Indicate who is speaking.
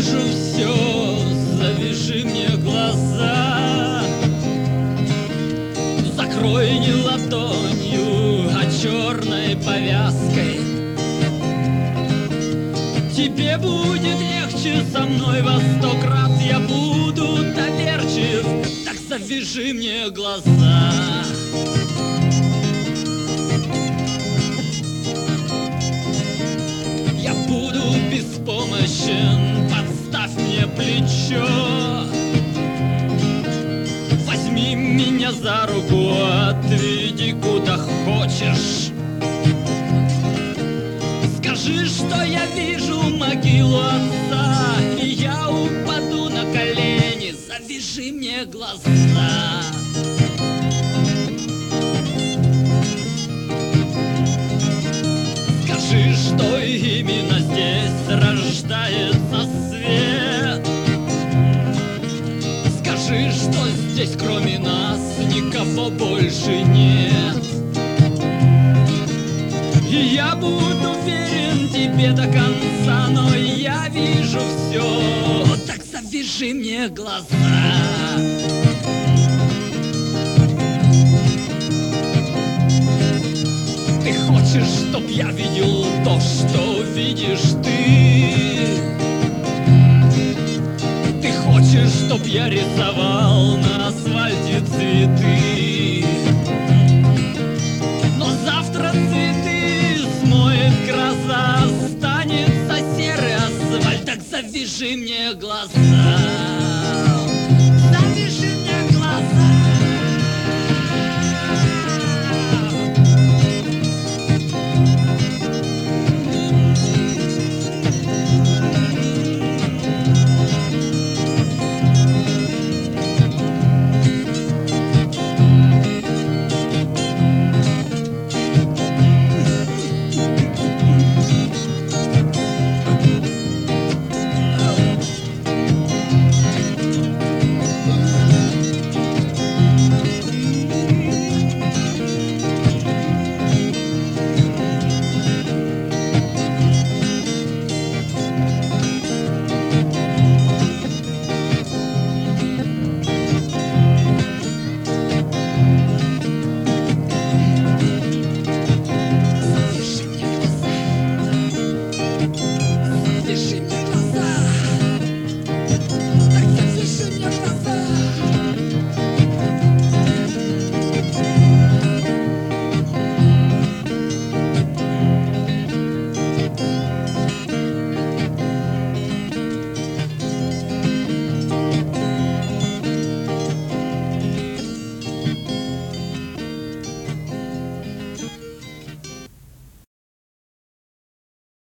Speaker 1: вижу все, завяжи мне глаза. Закрой не ладонью, а черной повязкой. Тебе будет легче со мной во 100 крат. Я буду доверчив, так завяжи мне глаза. Я буду беспомощен, подставь мне плечо. Возьми меня за руку, отведи куда хочешь. Скажи, что я вижу могилу отца, и я упаду на колени, завяжи мне глаза. Скажи, что именно здесь рождается свет. Скажи, что здесь кроме нас никого больше нет. И я буду верен тебе до конца, но я вижу все, так завяжи мне глаза. Ты хочешь, чтоб я видел то, что видишь ты? Ты хочешь, чтоб я рисовал на асфальте цветы? Но завтра цветы смоет гроза, останется серый асфальт, так завяжи мне глаза.